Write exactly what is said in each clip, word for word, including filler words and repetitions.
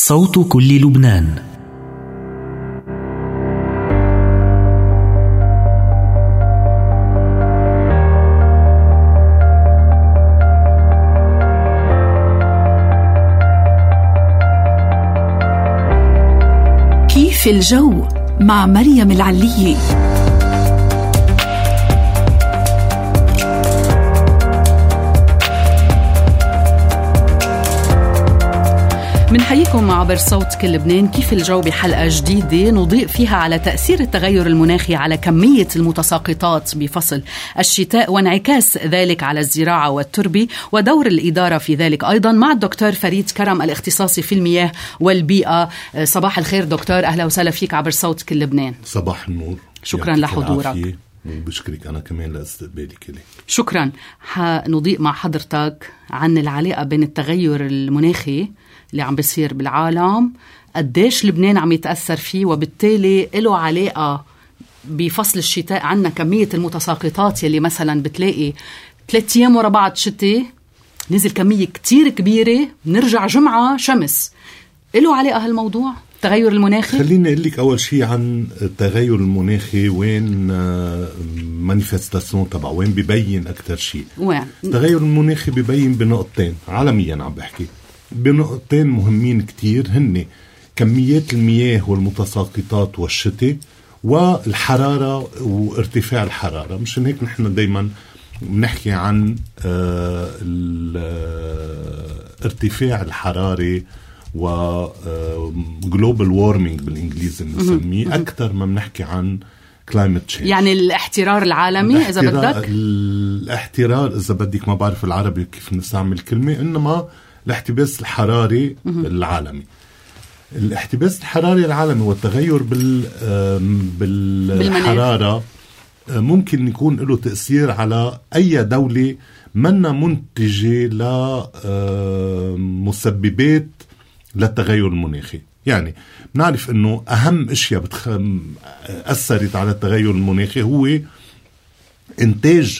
صوت كل لبنان. كيف الجو مع مريم العلية. منحييكم عبر صوت كل لبنان. كيف الجو بحلقة جديدة نضيء فيها على تأثير التغير المناخي على كمية المتساقطات بفصل الشتاء وانعكاس ذلك على الزراعة والتربة ودور الإدارة في ذلك أيضا، مع الدكتور فريد كرم الاختصاصي في المياه والبيئة. صباح الخير دكتور، أهلا وسهلا فيك عبر صوت كل لبنان. صباح النور، شكرا لحضورك وبشكرك أنا كمان لاستقبالك لي. شكرا. حنضيء مع حضرتك عن العلاقة بين التغير المناخي اللي عم بيصير بالعالم، قديش لبنان عم يتأثر فيه، وبالتالي له علاقة بفصل الشتاء. عنا كمية المتساقطات يلي مثلا بتلاقي ثلاثة أيام ورا بعض شتاء نزل كمية كتير كبيرة، نرجع جمعة شمس. له علاقة هالموضوع التغير المناخي؟ خليني أقول لك أول شيء عن التغير المناخي، وين مانيفستاسيون تبعه، وين بيبين أكتر شيء. وين التغير المناخي بيبين بنقطتين عالميا، عم بحكي بنقطتين مهمين كتير، هن كميات المياه والمتساقطات والشتاء، والحرارة وارتفاع الحرارة. مشان هيك نحن دايما بنحكي عن آه ارتفاع الحرارة و global warming بالإنجليزي بنسميه، أكتر ما بنحكي عن climate change، يعني الاحترار العالمي. إذا بدك الاحترار، إذا بدك ما بعرف العربي كيف نستعمل كلمة، إنما الاحتباس الحراري العالمي. الاحتباس الحراري العالمي والتغير بال بالحرارة ممكن يكون له تأثير على أي دولة منا منتجة لمسببات للتغير المناخي. يعني بنعرف أنه أهم أشياء بتخ... أثرت على التغير المناخي هو إنتاج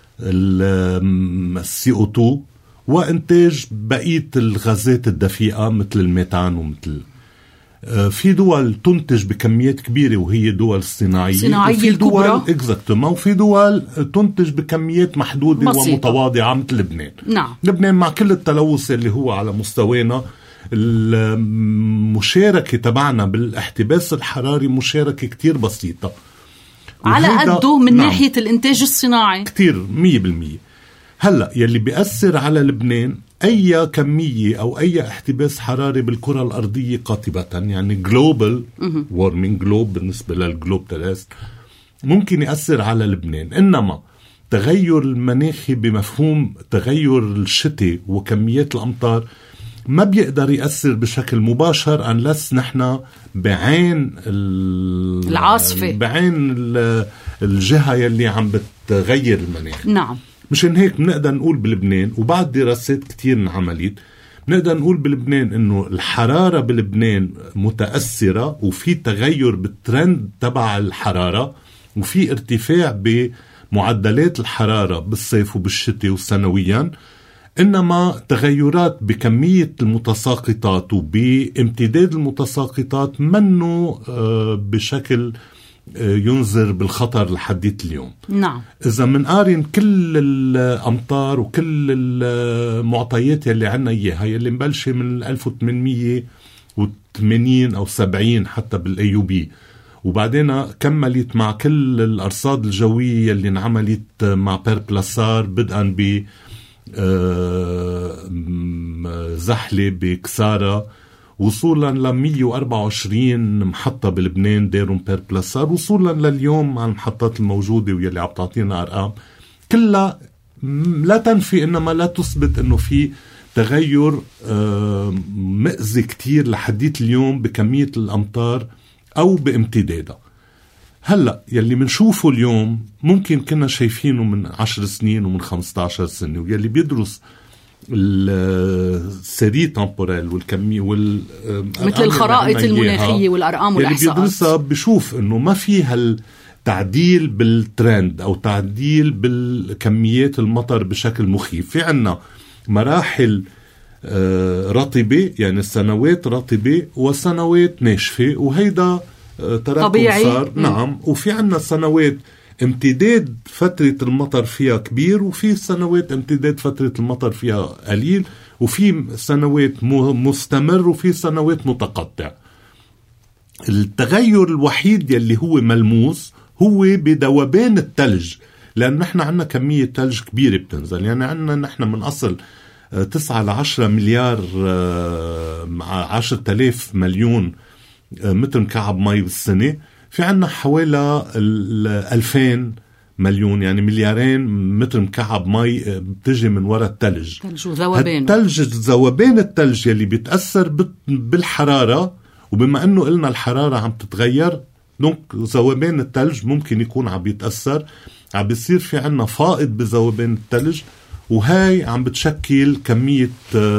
السي أو تو وإنتاج بقية الغازات الدفيئة مثل الميثان ومثل آه في دول تنتج بكميات كبيرة وهي دول صناعية، وفي دول اكزاكتوما وفي دول تنتج بكميات محدودة بسيطة ومتواضعة مثل لبنان. نعم. لبنان مع كل التلوث اللي هو على مستوانا، المشاركة تبعنا بالاحتباس الحراري مشاركة كتير بسيطة على قده من نعم. ناحية الانتاج الصناعي كتير مية بالمية. هلأ يلي بيأثر على لبنان أي كمية أو أي احتباس حراري بالكرة الأرضية قاطبة، يعني global warming globe بالنسبة للجلوب تلاس، ممكن يأثر على لبنان. إنما تغير المناخي بمفهوم تغير الشتاء وكميات الأمطار ما بيقدر يأثر بشكل مباشر unless نحن بعين العاصفة، بعين الجهة يلي عم بتغير المناخ. نعم. مشان هيك بنقدر نقول بلبنان، وبعد دراسات كتير انعملت، بنقدر نقول بلبنان انه الحرارة بلبنان متأثرة، وفي تغير بالترند تبع الحرارة، وفي ارتفاع بمعدلات الحرارة بالصيف وبالشتاء وسنويا. إنما تغيرات بكمية المتساقطات وبامتداد المتساقطات منه بشكل ينذر بالخطر لحديت اليوم. نعم. إذا منقارن كل الأمطار وكل المعطيات اللي عنا إياها يلي مبلشة من ألف وثمانمية وثمانين أو سبعين حتى بالأيوبي، وبعدين كملت مع كل الأرصاد الجوية اللي انعملت مع بيربلاسار، بدءا ب زحلة بكسارة، وصولا ل مية وأربعة وعشرين محطة بلبنان دارهم بيربلاسار، وصولا لليوم على المحطات الموجودة واللي عم تعطينا أرقام كلها لا تنفي إنما لا تثبت إنه في تغير مأذي كتير لحديت اليوم بكمية الأمطار أو بامتدادها. هلأ يلي منشوفه اليوم ممكن كنا شايفينه من عشر سنين ومن خمسة عشر سنة، ويلي بيدرس السيري تمبورال والكمية وال مثل الخرائط المناخية والأرقام والإحصاءات، يلي بيدرسها بيشوف إنه ما فيها التعديل بالترند أو تعديل بالكميات المطر بشكل مخيف. في عنا مراحل آه رطبة، يعني سنوات رطبة وسنوات ناشفة، وهيدا آه تراكم صار. نعم. وفي عنا سنوات امتداد فترة المطر فيها كبير، وفي سنوات امتداد فترة المطر فيها قليل، وفي سنوات مستمر، وفي سنوات متقطع. التغير الوحيد يلي هو ملموس هو بذوبان الثلج، لأن نحن عنا كمية ثلج كبيرة بتنزل. يعني عنا نحن من أصل تسعة لعشرة مليار عشرة آلاف مليون متر مكعب مي بالسنة، في عنا حوالي الألفين مليون، يعني مليارين متر مكعب مي بتجي من وراء الثلج. الثلج ذوبان الثلج يلي بيتأثر بالحرارة، وبما أنه قلنا الحرارة عم تتغير، دونك ذوبان الثلج ممكن يكون عم بيتأثر، عم بيصير في عنا فائض بذوبان الثلج، وهاي عم بتشكل كمية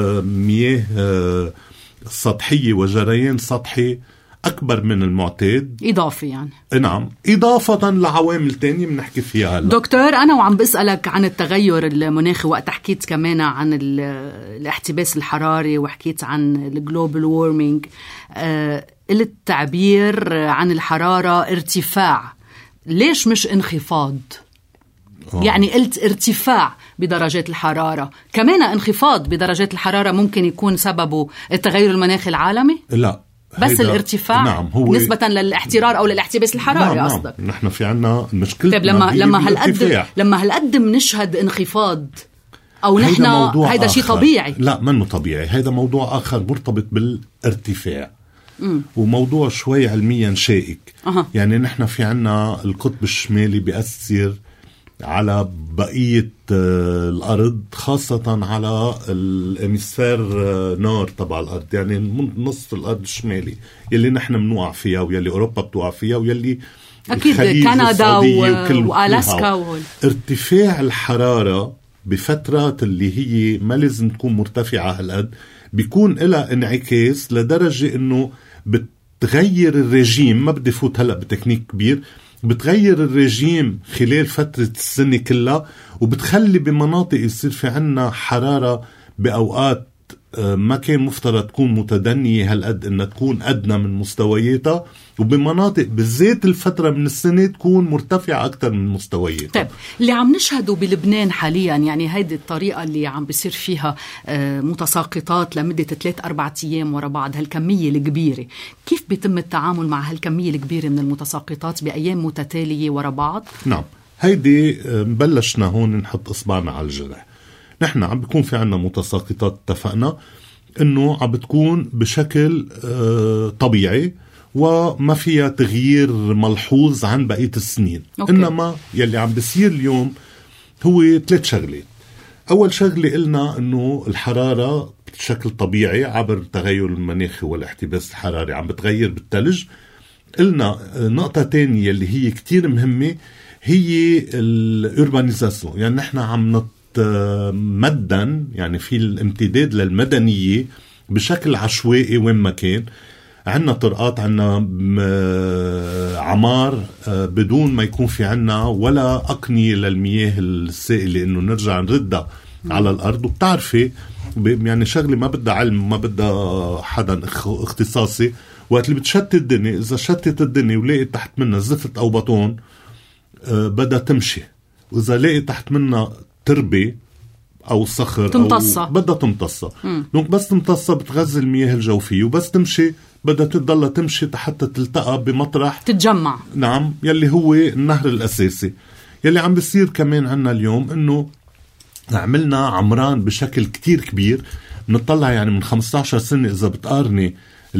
مياه سطحية وجريان سطحي أكبر من المعتاد، إضافي يعني. نعم، إضافة لعوامل تانية بنحكي فيها هلا. دكتور، أنا وعم بسألك عن التغير المناخي، وقت حكيت كمان عن الاحتباس الحراري وحكيت عن الجلوبال وورمينج، آه قلت تعبير عن الحرارة ارتفاع، ليش مش انخفاض؟ أوه. يعني قلت ارتفاع بدرجات الحرارة، كمان انخفاض بدرجات الحرارة ممكن يكون سببه التغير المناخي العالمي؟ لا، بس الارتفاع. نعم، هو نسبة للاحترار أو للاحتباس الحراري. نعم قصدك. نعم. نحن في عنا مشكلة. طيب لما لما هالقد لما هالقد بنشهد انخفاض أو نحن هيدا شيء طبيعي؟ لا، منه طبيعي، هيدا موضوع آخر مرتبط بالارتفاع. م. وموضوع شوي علميا شائك. أه. يعني نحن في عنا القطب الشمالي بيأثر على بقية الأرض، خاصة على الإمسفير نار تبع الأرض، يعني نصف الأرض الشمالي يلي نحن منوقع فيها، ويلي أوروبا بتوقع فيها، ويلي أكيد كندا وألاسكا و... ارتفاع الحرارة بفترات اللي هي ما لازم تكون مرتفعة هالقد بيكون لها انعكاس لدرجة إنه بتغير الرجيم. ما بدي فوت هلأ بتكنيك كبير، بتغير الرجيم خلال فترة السنة كلها، وبتخلي بمناطق يصير في عنا حرارة بأوقات ما كان مفترض تكون متدنية هالقد، إنها تكون أدنى من مستوياتها، وبمناطق بالذات الفترة من السنة تكون مرتفعة أكتر من مستوياتها. طيب، اللي عم نشهده بلبنان حاليا، يعني هيدي الطريقة اللي عم بيصير فيها متساقطات لمدة ثلاث أربعة أيام ورا بعض، هالكمية الكبيرة، كيف بيتم التعامل مع هالكمية الكبيرة من المتساقطات بأيام متتالية ورا بعض؟ نعم، هيدي بلشنا هون نحط إصبعنا على الجرح. نحن عم بيكون في عنا متساقطات، اتفقنا انه عم بتكون بشكل آه طبيعي وما فيها تغيير ملحوظ عن بقية السنين. أوكي. انما يلي عم بيصير اليوم هو ثلاث شغلات. اول شغلة قلنا انه الحرارة بشكل طبيعي عبر التغير المناخي والاحتباس الحراري عم بتغير بالثلج. قلنا نقطة تانية اللي هي كتير مهمة هي الأوربانيزاسيون، يعني نحن عم نط مدن، يعني في الامتداد للمدنية بشكل عشوائي وين ما كان. عنا طرقات، عنا عمار بدون ما يكون في عنا ولا أقنية للمياه السائلة إنه نرجع نردها على الأرض. وبتعرفي يعني شغلة ما بدها علم، ما بدها حدا اختصاصي، وقت اللي بتشتت الدنيا، إذا شتت الدنيا ولقي تحت منها زفت أو بطون بدها تمشي، وإذا لقي تحت منها تربة أو صخر تمتصة، أو بدها تمتصة. دونك بس تمتصة بتغذي المياه الجوفية، وبس تمشي بدها تضل تمشي حتى تلتقى بمطرح تتجمع. نعم، يلي هو النهر الأساسي. يلي عم بيصير كمان عنا اليوم إنه عملنا عمران بشكل كتير كبير. بنطلع يعني من خمسة عشر سنة إذا بتقارني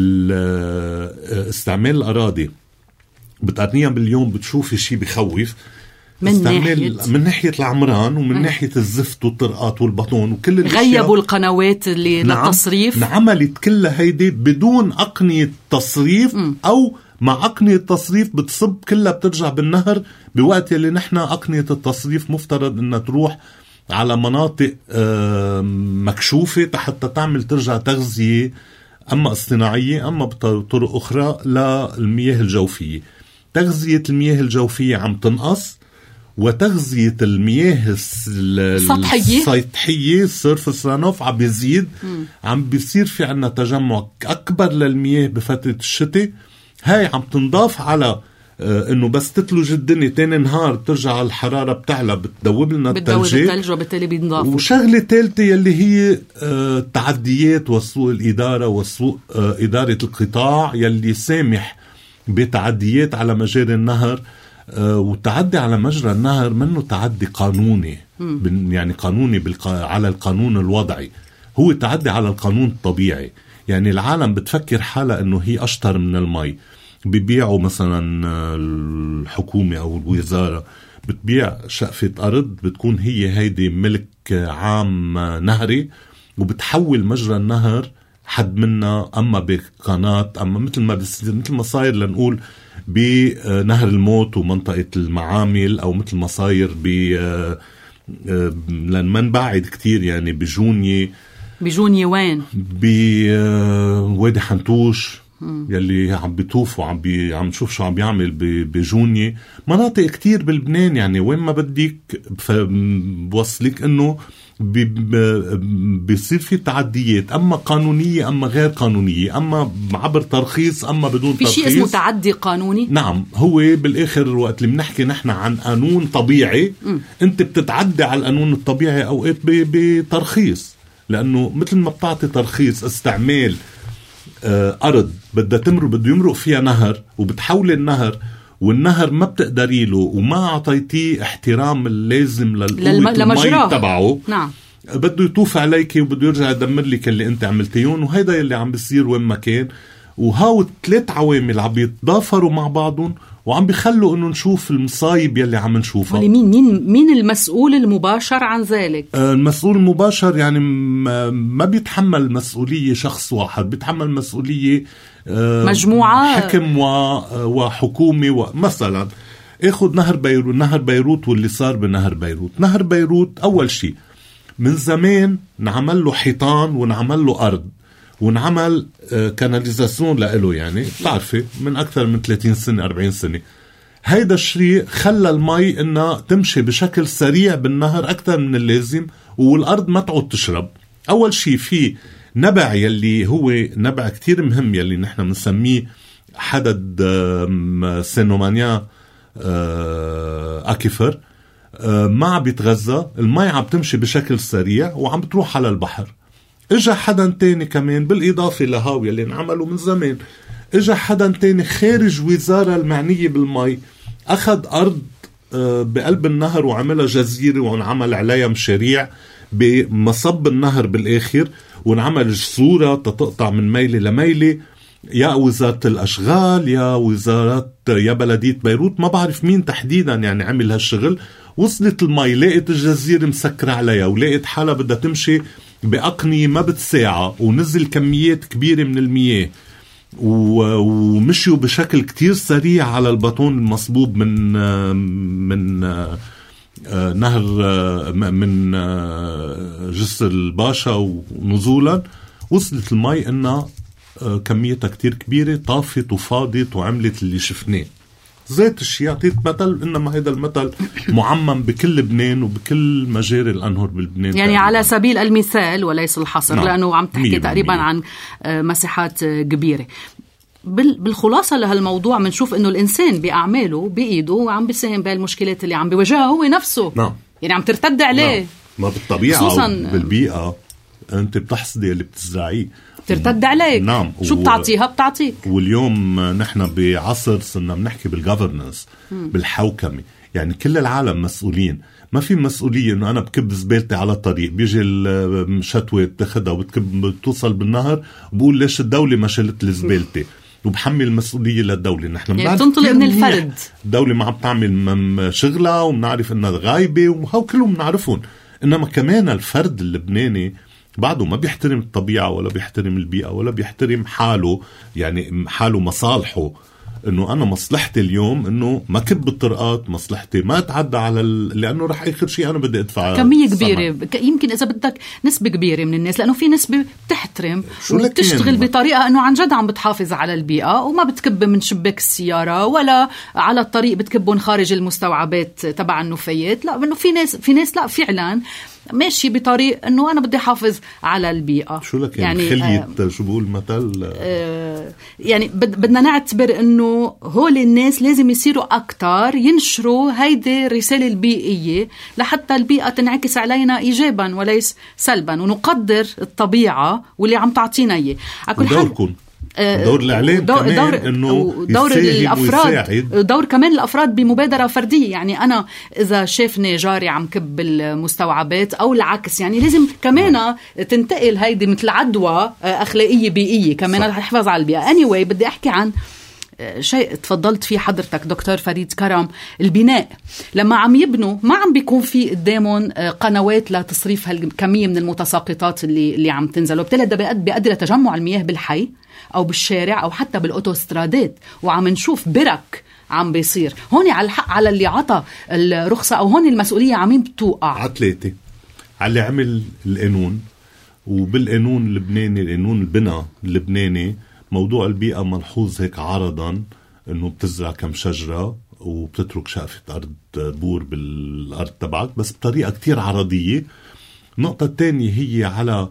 استعمال الأراضي بتقارنيها باليوم بتشوفي شيء بخوف من ناحية من ناحية العمران ومن ناحية الزفت والطرقات والبطون وكل الاشياء. غيبوا القنوات اللي نعم للتصريف. عملت كلها هيدي بدون أقنية تصريف م. أو مع أقنية تصريف بتصب كلها بترجع بالنهر، بوقت اللي نحن أقنية التصريف مفترض إنها تروح على مناطق مكشوفة حتى تعمل ترجع تغذية أما اصطناعية أما بطرق أخرى للمياه الجوفية. تغذية المياه الجوفية عم تنقص، وتغذية المياه السطحية السطحية السيرفس رانوف عم بيزيد، عم بيصير في عنا تجمع أكبر للمياه بفترة الشتاء. هاي عم تنضاف على آه انه بس تتلج الدنيا تاني نهار بترجع الحرارة بتعلى بتدوب لنا الثلج وبالتالي بينضاف. وشغلة ثالثة يلي هي آه تعديات وسوء الإدارة وسوء آه إدارة القطاع يلي سامح بتعديات على مجاري النهر. آه والتعدي على مجرى النهر منه تعدي قانوني، يعني قانوني بالق... على القانون الوضعي، هو تعدي على القانون الطبيعي. يعني العالم بتفكر حالها انه هي اشطر من المي، بيبيعوا مثلا الحكومة او الوزارة بتبيع شقفة ارض بتكون هي هيدي ملك عام نهري، وبتحول مجرى النهر حد منا اما بقناة اما مثل ما مثل ما صاير لنقول بنهر الموت ومنطقة المعامل، او مثل ما صاير ب لان ما نبعد كتير يعني بجونية بجونية وين بوادي حنتوش يلي عم بيطوف وعم بي عم نشوف شو عم بيعمل بجونية، مناطق كتير بلبنان. يعني وين ما بديك بوصلك انه بي بيصير في تعديات، اما قانونية اما غير قانونية، اما عبر ترخيص اما بدون في ترخيص. في شيء اسمه تعدي قانوني. نعم، هو بالاخر وقت اللي بنحكي نحن عن قانون طبيعي م. انت بتتعدى على القانون الطبيعي اوقات بترخيص، لانه مثل ما بتعطي ترخيص استعمال آه ارض بدها تمر بده يمرق فيها نهر وبتحول النهر والنهر ما بتقدري له وما اعطيتيه احترام اللازم للقوة المي تبعه، نعم بده يطوف عليك وبده يرجع يدمر لك اللي انت عملتيون. وهيدا اللي عم بيصير وين ما كان. وهاو ثلاث عوامل عم بيتضافروا مع بعضهم وعم بيخلوا انه نشوف المصايب يلي عم نشوفها. مين مين مين المسؤول المباشر عن ذلك؟ آه المسؤول المباشر يعني ما بيتحمل مسؤولية شخص واحد، بيتحمل مسؤولية آه مجموعة حكم وحكومة. ومثلا اخذ نهر بيروت، نهر بيروت واللي صار بنهر بيروت. نهر بيروت اول شيء من زمان نعمل له حيطان ونعمل له ارض ونعمل كاناليزاسيون لإله، يعني بتعرفي من أكثر من ثلاثين سنة أربعين سنة. هيدا الشيء خلى المي إنها تمشي بشكل سريع بالنهر أكثر من اللازم والأرض ما تعود تشرب. أول شيء في نبع يلي هو نبع كتير مهم يلي نحن بنسميه حدد سينومانيا أكيفر، ما عم بيتغذى، المي عم تمشي بشكل سريع وعم بتروح على البحر. اجا حدا تاني كمان بالإضافة لهاوية اللي نعمله من زمان، اجا حدا تاني خارج وزارة المعنية بالمي أخذ أرض بقلب النهر وعملها جزيرة وانعمل عليها مشاريع بمصب النهر بالآخر، ونعمل جسورة تتقطع من ميلة لميلة. يا وزارة الأشغال يا وزارة يا بلدية بيروت، ما بعرف مين تحديدا يعني عمل هالشغل. وصلت المي لقيت الجزيرة مسكرة عليها ولقيت حالها بدها تمشي بأقنية ما بتساعة، ونزل كميات كبيرة من المياه ومشيوا بشكل كتير سريع على البطون المصبوب من من نهر من جسر الباشا ونزولا. وصلت المي إنها كميتها كتير كبيرة، طافت وفاضت وعملت اللي شفناه. ذات الشيء أعطيت مثل، إنما هذا المثل معمم بكل لبنان وبكل مجاري الأنهر بلبنان يعني تقريبا. على سبيل المثال وليس الحصر، نعم. لأنه عم تحكي تقريبا عن مساحات كبيرة. بالخلاصة لهالموضوع منشوف إنه الإنسان بأعماله بإيده وعم بيساهم بهالمشكلات اللي عم بيواجهها هو نفسه، نعم. يعني عم ترتد عليه، نعم. ما بالطبيعة بالبيئة أنت بتحصدي اللي بتزرعيه، ترتد عليك. نعم. شو بتعطيها بتعطيك. واليوم نحن بعصر صرنا بنحكي بالجوفرنس، بالحوكمة، يعني كل العالم مسؤولين. ما في مسؤولية إنه أنا بكب زبالتي على الطريق بيجي الشتوى بتاخدها وبتكب بتوصل بالنهر وبقول ليش الدولة ما شلت الزبالتي وبحمل المسؤولية للدولة. نحن يعني بتنطلق من الفرد، الدولة ما عم تعمل شغلها وبنعرف إنها غايبة وهو كلهم بنعرفون. إنما كمان الفرد اللبناني بعده ما بيحترم الطبيعة ولا بيحترم البيئة ولا بيحترم حاله، يعني حاله مصالحه انه انا مصلحتي اليوم انه ما كب الطرقات، مصلحتي ما اتعدى على ال... لانه رح اخر شيء انا بدي ادفع كميه كبيره ك... يمكن اذا بدك نسبه كبيره من الناس، لانه في نسبه بتحترم وبتشتغل بطريقه انه عن جد عم بتحافظ على البيئه وما بتكب من شباك السياره ولا على الطريق بتكبهم خارج المستوعبات تبع النفايات. لا، انه في ناس في ناس لا فعلا ماشي بطريق انه انا بدي احافظ على البيئه. شو لك يعني خليت آه شو بقول مثل آه يعني بدنا نعتبر انه هول الناس لازم يصيروا اكتر ينشروا هيدي الرساله البيئيه لحتى البيئه تنعكس علينا ايجابا وليس سلبا، ونقدر الطبيعه واللي عم تعطينا اياه. ودوركم دور الإعلام دور كمان دور إنه دور الأفراد ويساعد. دور كمان الأفراد بمبادرة فردية. يعني أنا إذا شافني جاري عم كب المستوعبات أو العكس، يعني لازم كمان تنتقل هيدي مثل عدوى أخلاقية بيئية كمان الحفاظ على البيئة. anyway بدي أحكي عن شيء تفضلت فيه حضرتك دكتور فريد كرم، البناء. لما عم يبنوا ما عم بيكون في قدامهم قنوات لتصريف هالكمية من المتساقطات اللي اللي عم تنزل، وبالتالي ده بيؤدي لتجمع المياه بالحي أو بالشارع أو حتى بالأوتوسترادات، وعم نشوف برك عم بيصير هون. على الحق على اللي عطى الرخصة أو هون المسؤولية عم بتوقع عتلاتي على اللي عمل القانون. وبالقانون اللبناني، القانون البناء اللبناني، موضوع البيئة ملحوظ هيك عرضا انه بتزرع كم شجرة وبتترك شقفة أرض بور بالأرض تبعك، بس بطريقة كتير عرضية. النقطة الثانية هي على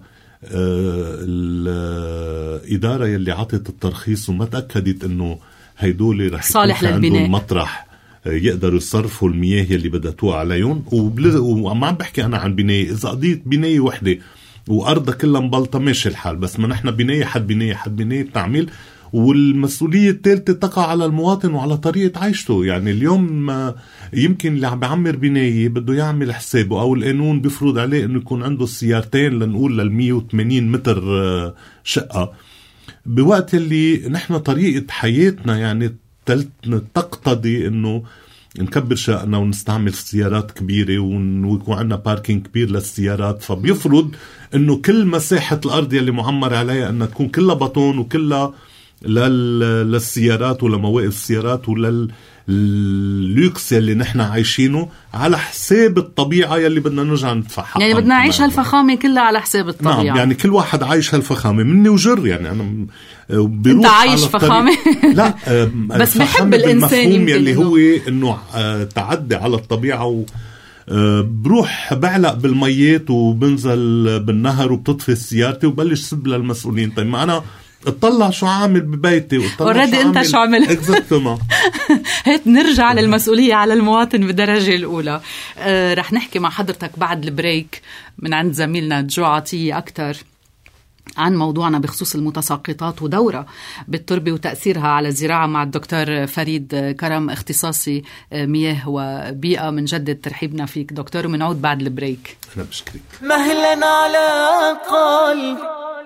الإدارة يلي عطت الترخيص وما تأكدت انه هيدولي رح صالح يكون للبناء، عندهم مطرح يقدروا يصرفوا المياه يلي بدها توقع عليهم. وما عم بحكي أنا عن بناية، إذا قضيت بناية وحدة وأرضها كلها مبلطة ماشي الحال، بس ما نحن بناية حد بناية حد بناية بتعمل. والمسؤولية الثالثة تقع على المواطن وعلى طريقة عيشته. يعني اليوم يمكن اللي عم بيعمر بناية بده يعمل حسابه، أو القانون بيفرض عليه إنه يكون عنده السيارتين لنقول للمية وثمانين متر شقة، بوقت اللي نحن طريقة حياتنا يعني تقتضي إنه نكبر شقنا ونستعمل سيارات كبيرة ويكون عندنا باركينج كبير للسيارات. فبيفرض إنه كل مساحة الأرض يلي معمر عليها أنها تكون كلها بطون وكلها للسيارات ولمواقف السيارات ولللوكس يلي نحن عايشينه على حساب الطبيعة يلي بدنا نرجع ندفع حقها. يعني بدنا نعيش هالفخامة كلها على حساب الطبيعة. نعم، يعني كل واحد عايش هالفخامة مني وجر. يعني أنا انت عايش فخامة لا بس بحب الإنسان يلي هو إنه تعدي على الطبيعة و بروح بعلق بالميات وبنزل بالنهر وبتطفي سيارتي وبلش سب للمسؤولين. طيب ما أنا اطلع شو عامل ببيتي واطلع شو انت شو عامل اكزاكتومون. هيك نرجع للمسؤولية على المواطن بالدرجة الأولى. آه رح نحكي مع حضرتك بعد البريك من عند زميلنا جو عطية أكتر عن موضوعنا بخصوص المتساقطات ودورة بالتربة وتأثيرها على الزراعة مع الدكتور فريد كرم، اختصاصي مياه وبيئة. من جدد ترحيبنا فيك دكتور، ومنعود بعد البريك. أنا بشكرك. مهلا على قلب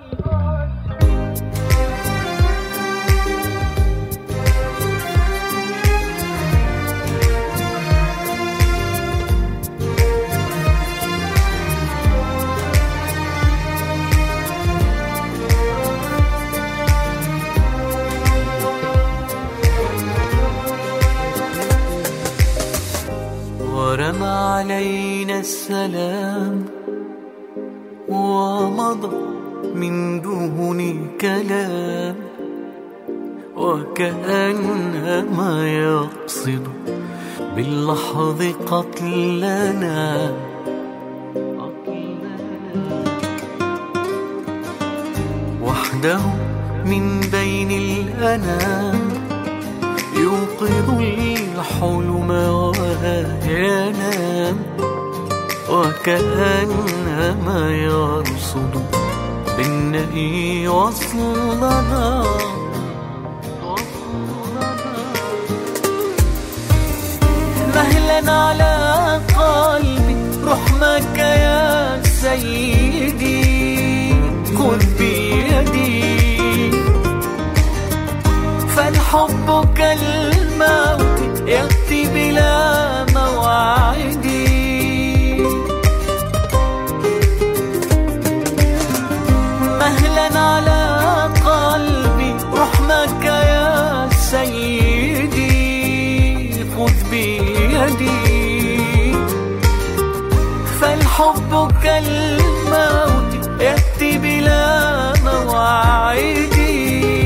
ورمى علينا السلام ومضى من دون كلام، وكأنما يقصد باللحظ قتلنا. وحده من بين الأنام يوقظ الحلم وينام، وكأنما يرصد بالنهي وصلنا. مهلا على قلبي رحمك يا سيدي، خذ بيدي فالحب كالموت يأتي بلا موعد. مهلا على قلبي رحمك يا سيدي، مواعيدي.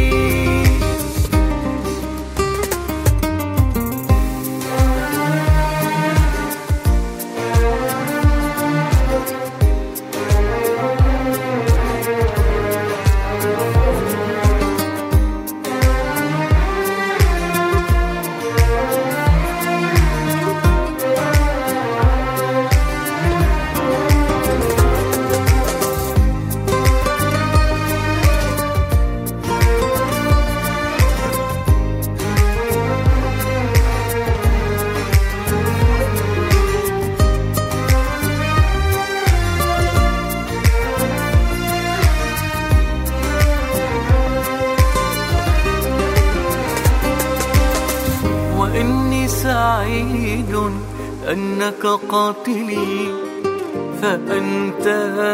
وإني سعيد أنك قاتلي، فأنت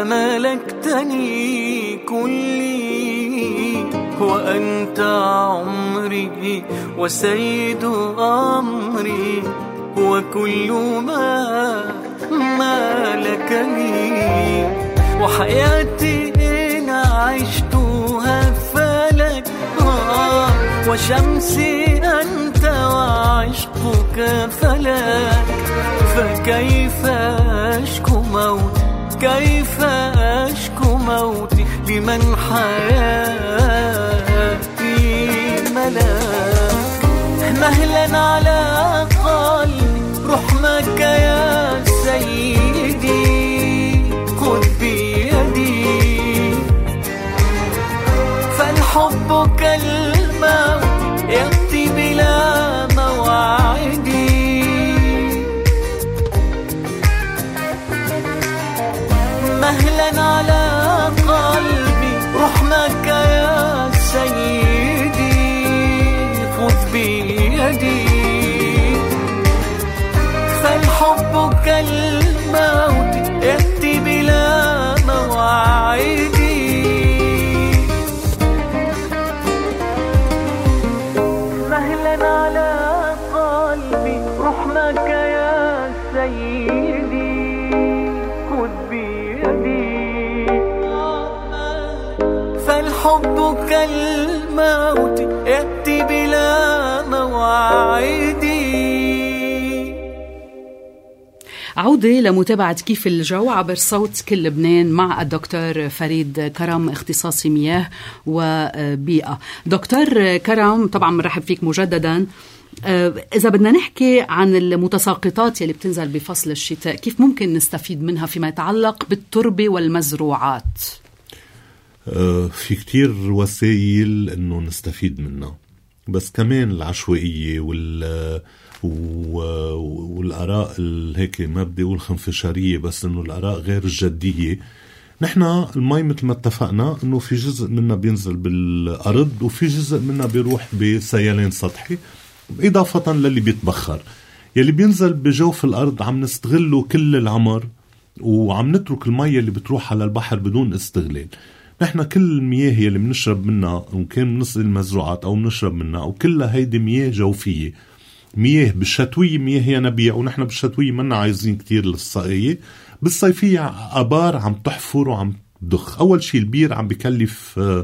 ملكتني كلي، وأنت عمري وسيد أمري، وكل ما ملكني. وحياتي إن عشتها فلك، وشمسي أنت وعشقك فلك. فكيف أشكو موتي، كيف أشكو موتي لمن حياتي ملاك. مهلا على قلبي رحمك يا سيدي، خذ بيدي. فالحب كالموت يأتي بلا مواعيدي. مهلا على قلبي رحمك يا سيدي، خذ بيدي. فالحب كالموت يأتي بلا مواعيدي. مهلا على قلبي رحمك يا سيدي، خذ بيدي. فالحب كالموت يأتي بلا مواعيدي. عودة لمتابعة كيف الجو عبر صوت كل لبنان مع الدكتور فريد كرم، اختصاصي مياه وبيئة. دكتور كرم، طبعا مرحب فيك مجددا. إذا بدنا نحكي عن المتساقطات اللي بتنزل بفصل الشتاء، كيف ممكن نستفيد منها فيما يتعلق بالتربة والمزروعات؟ في كتير وسائل إنه نستفيد منها، بس كمان العشوائية وال والآراء هيك ما بدي أقول خنفشارية، بس إنه الآراء غير الجدية. نحن المي مثل ما اتفقنا إنه في جزء منها بينزل بالأرض وفي جزء منها بيروح بسيلان سطحي، إضافة للي بيتبخر. يلي بينزل بجوف الأرض عم نستغله كل العمر، وعم نترك المية اللي بتروح على البحر بدون استغلال. نحن كل المياه اللي بنشرب منها، وكان بنسقي المزروعات أو بنشرب منها، وكلها هيدي مياه جوفية. مياه بالشتوية مياه ينابيع، ونحن بالشتوية منا عايزين كتير للسقية. بالصيفية أبار عم تحفر وعم تضخ. أول شيء البير عم بيكلف آآ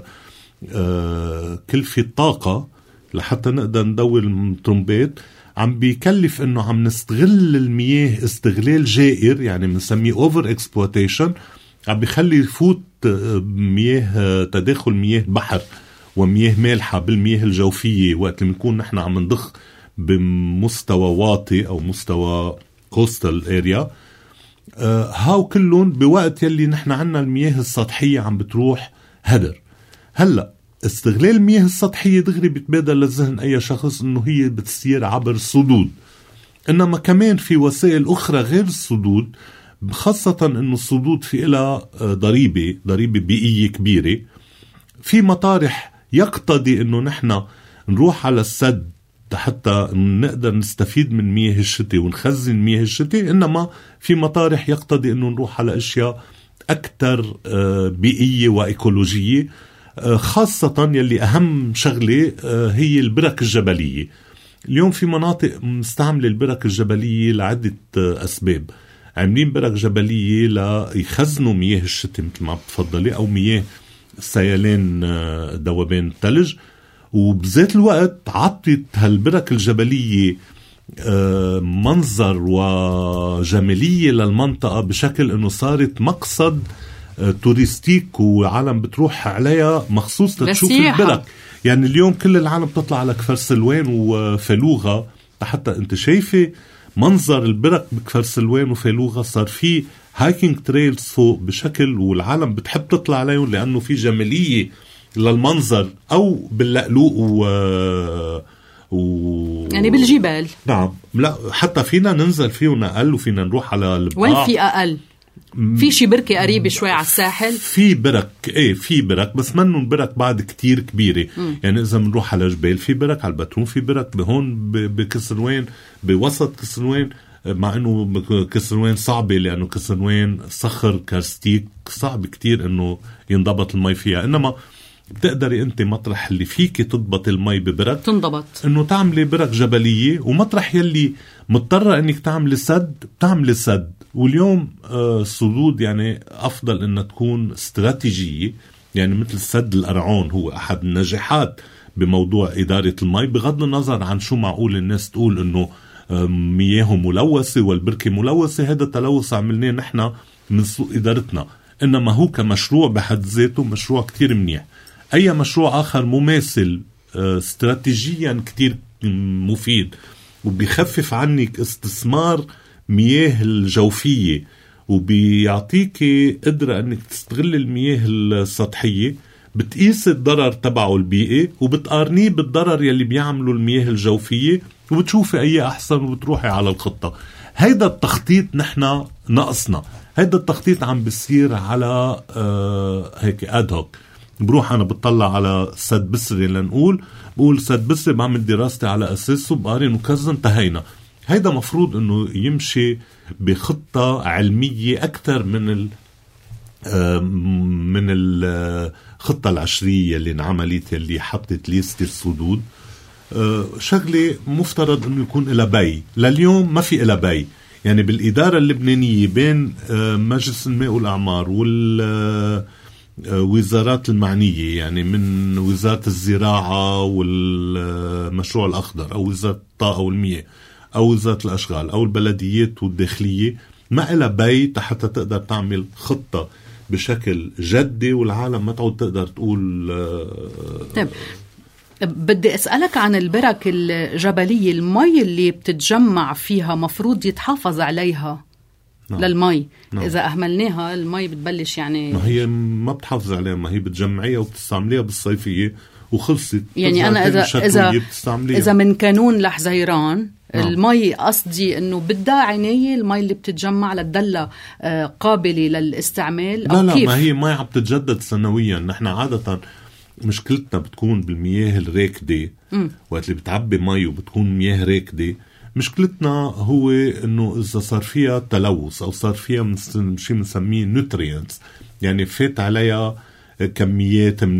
آآ كلفة طاقة لحتى نقدر ندور الترمبات. عم بيكلف إنه عم نستغل المياه استغلال جائر، يعني بنسميه over exploitation. عم بيخلي يفوت مياه تداخل مياه بحر ومياه مالحة بالمياه الجوفية وقت اللي بنكون نحن عم نضخ بمستوى واطي أو مستوى coastal area. آه هاو كلهم بوقت يلي نحن عنا المياه السطحية عم بتروح هدر. هلأ استغلال المياه السطحية دغري بتبادل للذهن أي شخص إنه هي بتسير عبر صدود، إنما كمان في وسائل أخرى غير الصدود، خاصة إنه الصدود في إلها ضريبة ضريبة بيئية كبيرة. في مطارح يقتضي إنه نحن نروح على السد حتى نقدر نستفيد من مياه الشتاء ونخزن مياه الشتاء، إنما في مطارح يقتضي إنه نروح على أشياء أكثر بيئية وإيكولوجية، خاصة يلي أهم شغلة هي البرك الجبلية. اليوم في مناطق مستعملة البرك الجبلية لعدة أسباب. عاملين برك جبلية ليخزنوا مياه الشتاء مثل ما بتفضلي، أو مياه سيلان ذوبان الثلج. وبذات الوقت عطت هالبرك الجبلية منظر وجمالية للمنطقة بشكل انه صارت مقصد توريستيك وعالم بتروح عليها مخصوص تشوف البرك. يعني اليوم كل العالم بتطلع على كفر سلوان وفلوغة حتى انت شايفة منظر البرك بكفر سلوان وفلوغة. صار في هايكينج تريلز فوق بشكل والعالم بتحب تطلع عليهم لأنه في جمالية للمنظر. أو باللقلوق و... و... يعني بالجبال. نعم. لا حتى فينا ننزل فيه ونقل وفينا نروح على البقاع. وين في أقل؟ في شي بركة قريبة شوي على الساحل. في برك ايه في برك بس منن برك بعد كتير كبيرة. م. يعني إذا منروح على جبال في برك، على البترون في برك، بهون بكسروان بوسط كسروان، مع انه كسروان صعبة لانه كسروان صخر كارستيك صعب كتير انه ينضبط المي فيها. انما بتقدري انت مطرح اللي فيك تضبط المي ببرك تنضبط انه تعملي برك جبلية، ومطرح يلي مضطرة انك تعملي سد تعملي سد. واليوم آه السدود يعني افضل انها تكون استراتيجية. يعني مثل سد القرعون هو احد النجاحات بموضوع ادارة المي، بغض النظر عن شو معقول الناس تقول انه مياه ملوثة والبركة ملوثة. هذا تلوث عملناه نحن من سوء إدارتنا، إنما هو كمشروع بحد ذاته مشروع كتير منيح. أي مشروع آخر مماثل استراتيجيا كتير مفيد وبيخفف عنك استثمار مياه الجوفية وبيعطيك قدرة أنك تستغل المياه السطحية، بتقيس الضرر تبعه البيئي وبتقارنيه بالضرر يلي بيعملوا المياه الجوفية وبتشوفي أي أحسن وبتروحي على الخطة. هيدا التخطيط نحن نقصنا. هيدا التخطيط عم بيصير على آه هيك أدهوك. بروح أنا بتطلع على سد بسري لنقول بقول سد بسري بعمل دراستي على أساسه بقارن وكذا انتهينا. هيدا مفروض أنه يمشي بخطة علمية أكثر من ال آه من الخطة العشرية اللي انعملت اللي حطت ليست السدود. أه شغلة مفترض انه يكون إلى بي. لليوم ما في إلى بي. يعني بالإدارة اللبنانية بين أه مجلس الماء والأعمار والوزارات المعنية، يعني من وزارة الزراعة والمشروع الأخضر أو وزارة الطاقة والمياه أو وزارة الأشغال أو البلديات والداخلية، ما إلى بي حتى تقدر تعمل خطة بشكل جدي والعالم ما تعود تقدر تقول أه طيب. بدي أسألك عن البرك الجبلية. المي اللي بتتجمع فيها مفروض يتحافظ عليها. نعم. للمي نعم. إذا أهملناها المي بتبلش يعني ما هي ما بتحافظ عليها، ما هي بتجمعيها وبتستعمليها بالصيفية وخلصت. يعني أنا إذا إذا إذا من كانون لحزيران نعم. المي قصدي إنه بدها عناية. المي اللي بتتجمع للدلة قابلة للاستعمال لا أو لا كيف؟ ما هي مي عم تتجدد سنويا. نحن عادة مشكلتنا بتكون بالمياه الراكدة. وقت اللي بتعبي مي وبتكون مياه راكدة مشكلتنا هو انه اذا صار فيها تلوث او صار فيها شيء بنسميه نوترينتس، يعني فات عليها كميات من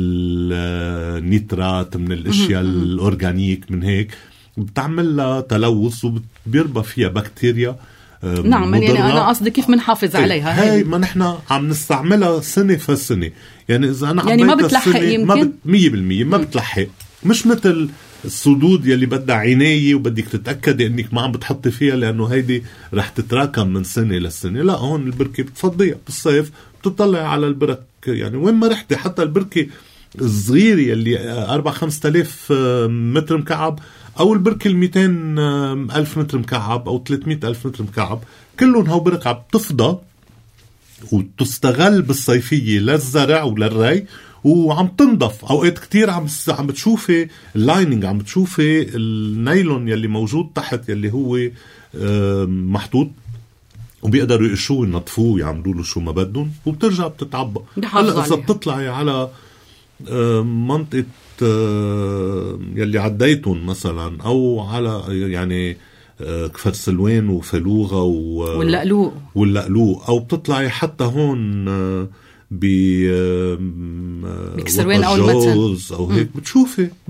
النيترات من الاشياء الاورجانيك من هيك بتعمل لها تلوث وبيربى فيها بكتيريا. نعم يعني أنا قصدي كيف منحافظ عليها. هاي ما نحن عم نستعملها سنة فسنة. يعني إذا أنا يعني ما بتلحق يمكن ما بت... مية بالمية ما بتلحق. مش مثل السدود يلي بدها عناية وبدك تتأكد إنك ما عم بتحطي فيها لأنه هيدي رح تتراكم من سنة لسنة. لا هون البركة بتفضيها بالصيف بتطلع على البرك يعني وين ما رحتي. حتى البركة الصغيرة يلي أربع خمسة آلاف متر مكعب أو البركة الميتين ألف متر مكعب أو ثلاثمية ألف متر مكعب كلهم هو بركة عم تفضى وتستغل بالصيفية للزرع وللري وعم تنضف. أوقات كتير عم عم بتشوفي اللايننج، عم بتشوفي النايلون يلي موجود تحت يلي هو محطوط وبيقدروا يقشوه ينظفوه يعملوا له شو ما بدهم وبترجع بتتعبى. هلا إذا بتطلعي على منطقة يلي عديتون مثلا أو على يعني كفر سلوان وفلوغة واللقلوق واللقلوق أو بتطلعي حتى هون ب بكسروان أو المتن أو هيك بتشوفي برك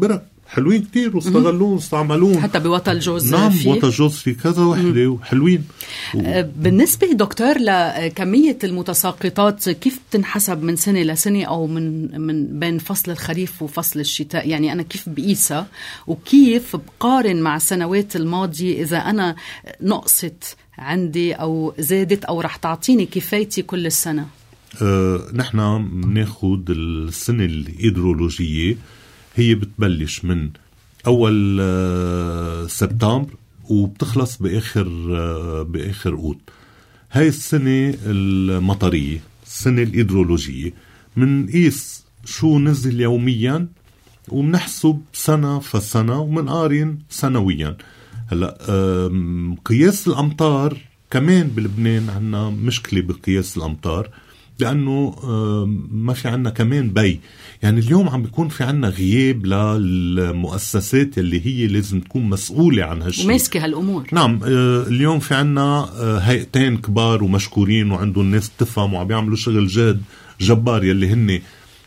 حلوين كتير واستغلون واستعملون حتى بوطا الجوز. نعم فيه. وطا الجوز في كذا وحدة وحلوين. و... بالنسبة دكتور لكمية المتساقطات كيف بتنحسب من سنة لسنة أو من من بين فصل الخريف وفصل الشتاء؟ يعني أنا كيف بقيسها وكيف بقارن مع السنوات الماضية إذا أنا نقصت عندي أو زادت أو رح تعطيني كفايتي كل السنة؟ أه نحن بناخد السنة الهيدرولوجية، هي بتبلش من أول أه سبتمبر وبتخلص بآخر أه بآخر أوت. هاي السنة المطرية، السنة الهيدرولوجية، منقيس شو نزل يوميا ومنحسب سنة فسنة ومنقارن سنويا. هلا أه قياس الأمطار كمان بلبنان عنا مشكلة بقياس الأمطار، لأنه ما في عنا كمان بي. يعني اليوم عم بيكون في عنا غياب للمؤسسات اللي هي لازم تكون مسؤولة عن هالشيء وماسكة هالأمور. نعم اليوم في عنا هيئتين كبار ومشكورين وعندهم ناس تفهم وعم بيعملوا شغل جاد جبار، يلي هن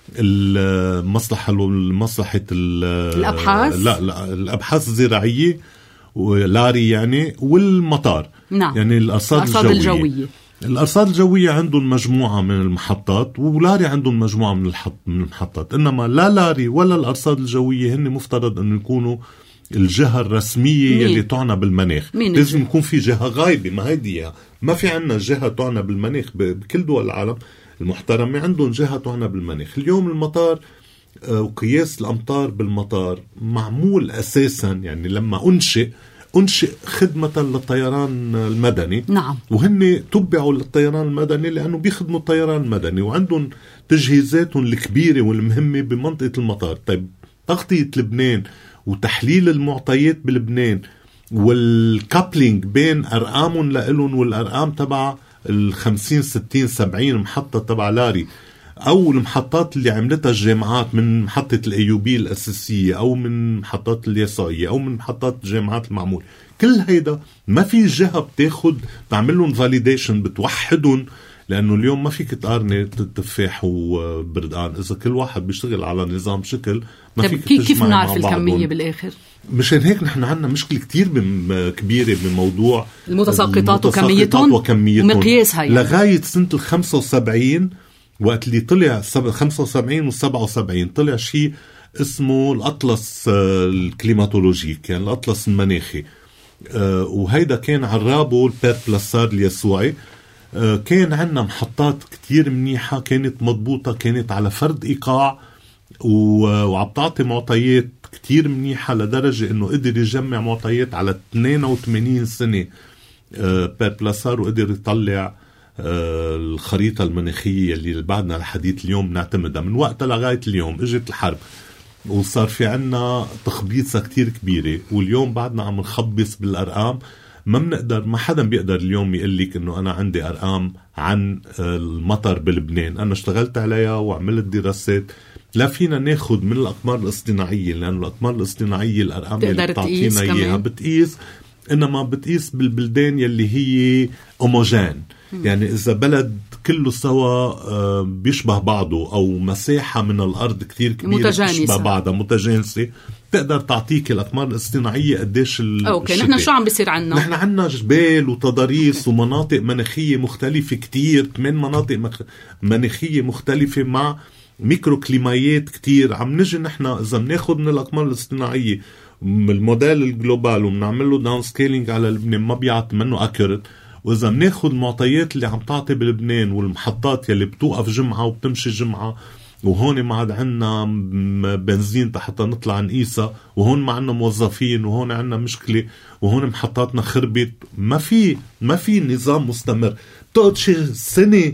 المصلحة المصلحة الأبحاث لا لا الأبحاث الزراعية ولاري يعني والمطار. نعم. يعني الأرصاد الجوية. الجوية الأرصاد الجوية عندهم مجموعة من المحطات ولاري عندهم مجموعة من الحط من المحطات، إنما لا لاري ولا الأرصاد الجوية هن مفترض أن يكونوا الجهة الرسمية مين؟ يلي تعنى بالمناخ. لازم يكون في جهة غايبة، ما هيدي ما في عنا جهة تعنى بالمناخ. بكل دول العالم المحترمة عندهم جهة تعنى بالمناخ. اليوم المطار وقياس الأمطار بالمطار معمول أساسا، يعني لما أنشئ أنشئ خدمة للطيران المدني. نعم. وهن تبعوا للطيران المدني لأنه بيخدموا الطيران المدني وعندهم تجهيزاتهم الكبيرة والمهمة بمنطقة المطار. طيب تغطية لبنان وتحليل المعطيات بلبنان والكابلينج بين أرقامهم لإلهم والأرقام تبع الخمسين ستين سبعين محطة تبع لاري أو المحطات اللي عملتها الجامعات من محطة الأيوبية الأساسية أو من محطات اليسائية أو من محطات الجامعات المعمول، كل هيدا ما في جهة بتاخد تعملهم فاليديشن بتوحدهم. لأنه اليوم ما فيك تقارني تفاح وبردقان، إذا كل واحد بيشتغل على نظام شكل ما فيك تجمع. كيف نعرف الكمية بالآخر؟ مشان هيك نحن عنا مشكلة كتير كبيرة بموضوع المتساقطات وكميتهم ومقياسها. يعني لغاية سنة الخمسة وسبعين وقت اللي طلع خمسة وسبعين والسبعة وسبعين طلع شيء اسمه الأطلس الكليماتولوجي، كان الأطلس المناخي، وهيدا كان عرابه البير بلاسار اليسوعي. كان عنا محطات كتير منيحة كانت مضبوطة، كانت على فرد إيقاع وعم تعطي معطيات كتير منيحة لدرجة انه قدر يجمع معطيات على اثنين وثمانين سنة بير بلاسار، وقدر يطلع الخريطة المناخية اللي بعدنا الحديث اليوم نعتمدها. من وقتها لغاية اليوم اجت الحرب وصار في عنا تخبيصة كتير كبيرة، واليوم بعدنا عم نخبص بالأرقام. ما بنقدر، ما حدا بيقدر اليوم يقلك انه انا عندي ارقام عن المطر بلبنان. انا اشتغلت عليها وعملت دراسات، لا فينا ناخد من الاقمار الاصطناعية، لان الاقمار الاصطناعية الارقام اللي بتعطينا اياها بتقيس، انما بتقيس بالبلدان يلي هي هوموجين. يعني اذا بلد كله سوا بيشبه بعضه او مساحة من الارض كتير كبيرة بتشبه بعضها متجانسة، تقدر تعطيك الأقمار الاصطناعية قديش الشتاء. اوكي، نحن شو عم بيصير عنا؟ نحن عنا جبال وتضاريس ومناطق مناخية مختلفة كتير، كمان مناطق مخ... مناخية مختلفة مع ميكرو كليمايات كتير. عم نجي نحن إذا بناخد من الأقمار الاصطناعية من الموديل الجلوبال وبنعمل له داون سكيلينج على لبنان ما بيعطي منه أكيوريت، وإذا بناخد المعطيات اللي عم تعطي بلبنان والمحطات يلي بتوقف جمعة وبتمشي جمعة، وهون ما عاد عنا بنزين حتى نطلع نقيسها، وهون ما عنا موظفين، وهون عنا مشكلة، وهون محطاتنا خربت. ما في ما في نظام مستمر. بتقعد شي سنة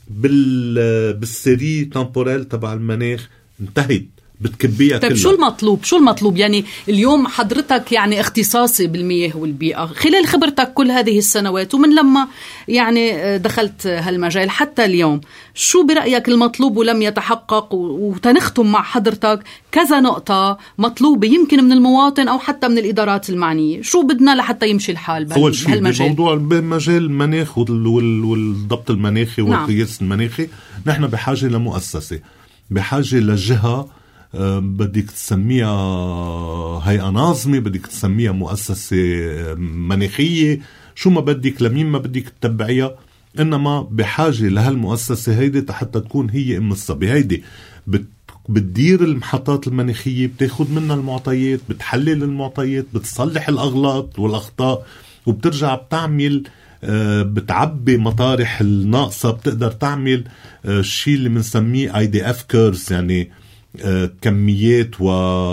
بال بالسيري تمبورال تبع المناخ انتهت، بتكبيها كلها. طيب شو المطلوب؟ شو المطلوب يعني اليوم حضرتك يعني اختصاصي بالمياه والبيئة خلال خبرتك كل هذه السنوات ومن لما يعني دخلت هالمجال حتى اليوم، شو برأيك المطلوب ولم يتحقق؟ وتنختم مع حضرتك كذا نقطة مطلوبة يمكن من المواطن أو حتى من الإدارات المعنية، شو بدنا لحتى يمشي الحال بهالمجال؟ أول شيء بموضوع بمجال المناخ والضبط المناخي والقياس المناخي، نحن بحاجة لمؤسسة، بحاجة لجهة بدك تسميها هيئة ناظمة، بدك تسميها مؤسسة مناخية، شو ما بدك، لمين ما بدك تتبعيها، إنما بحاجة لهالمؤسسة هيدي حتى تكون هي أم الصبي. هيدي بت بتدير المحطات المناخية، بتاخد منها المعطيات، بتحلل المعطيات، بتصلح الأغلاط والأخطاء، وبترجع بتعمل بتعبي مطارح الناقصة، بتقدر تعمل الشيء اللي بنسميه اي دي اف كيرفز، يعني كميات و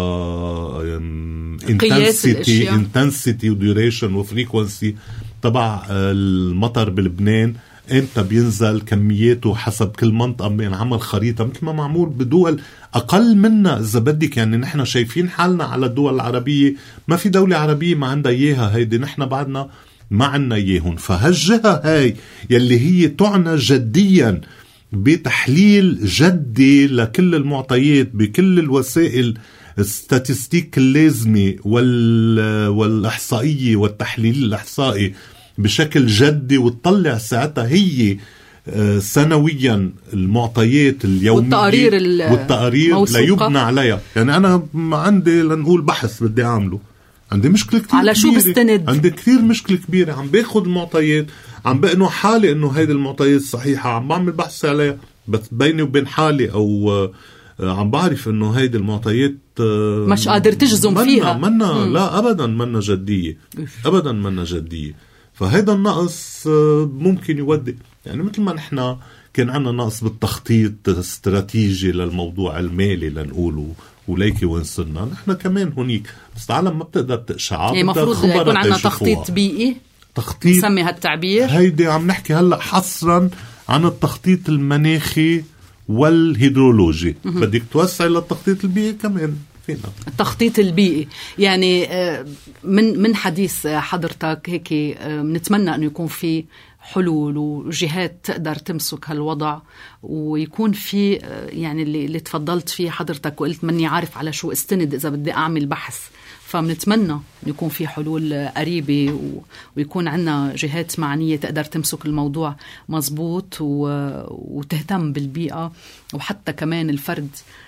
intensity intensity و duration و frequency تبع المطر بلبنان، امتى بينزل، كمياته حسب كل منطقة، بينعمل خريطة مثل ما معمول بدول أقل منا إذا بدك. يعني نحن شايفين حالنا على الدول العربية، ما في دولة عربية ما عندها إياها هيدي، نحن بعدنا ما عنا إياهن. فهالجهة هاي يلي هي تعنى جديا بتحليل جدي لكل المعطيات بكل الوسائل الستاتستيك اللازمة والإحصائية والتحليل الإحصائي بشكل جدي، وتطلع ساعتها هي سنويا المعطيات اليومية والتقارير, والتقارير ليبنى عليها. يعني أنا عندي لنقول بحث بدي أعمله، عندي مشكلة كتير على شو بستند؟ عندي كتير مشكلة كبيرة، عم باخد المعطيات، عم بقنع حالي انه هيدي المعطيات صحيحة، عم بعمل بحث عليها، بس بيني وبين حالي او عم بعرف انه هيدي المعطيات مش قادر تجزم منا فيها منا مم. لا ابدا منا جدية، ابدا منا جدية. فهيدا النقص ممكن يودي، يعني مثل ما نحن كان عنا نقص بالتخطيط الاستراتيجي للموضوع المالي لنقوله وليكي وين صرنا، نحن كمان هنيك، بس العالم ما بتقدر تقشع، يعني مفروض يكون عنا تخطيط بيئي، تخطيط نسمي هالتعبير. هيدي عم نحكي هلأ حصرا عن التخطيط المناخي والهيدرولوجي، بدك توسع للتخطيط البيئي كمان فينا. التخطيط البيئي يعني من من حديث حضرتك هيك بنتمنى انه يكون في حلول وجهات تقدر تمسك هالوضع، ويكون في يعني اللي, اللي تفضلت فيه حضرتك وقلت مني عارف على شو استند إذا بدي أعمل بحث. فبنتمنى يكون في حلول قريبة ويكون عنا جهات معنية تقدر تمسك الموضوع مزبوط وتهتم بالبيئة، وحتى كمان الفرد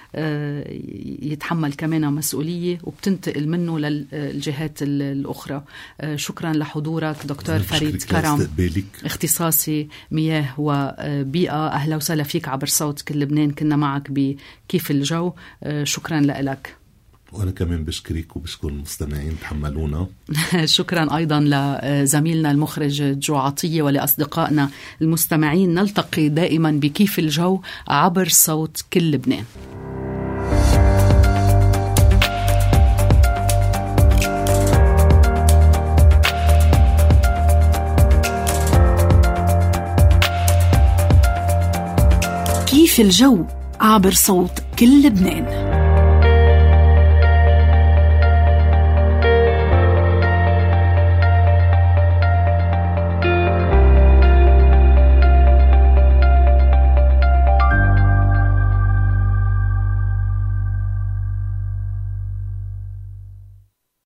يتحمل كمان مسؤولية وبتنتقل منه للجهات الأخرى. شكرا لحضورك دكتور فريد كرم، اختصاصي مياه وبيئة. أهلا وسهلا فيك عبر صوت كل لبنان، كنا معك بكيف الجو. شكرا لك. وأنا كمان بشكرك وبشكر المستمعين تحملونا. شكرا أيضا لزميلنا المخرج جو عطية ولأصدقائنا المستمعين. نلتقي دائما بكيف الجو عبر صوت كل لبنان. كيف الجو عبر صوت كل لبنان.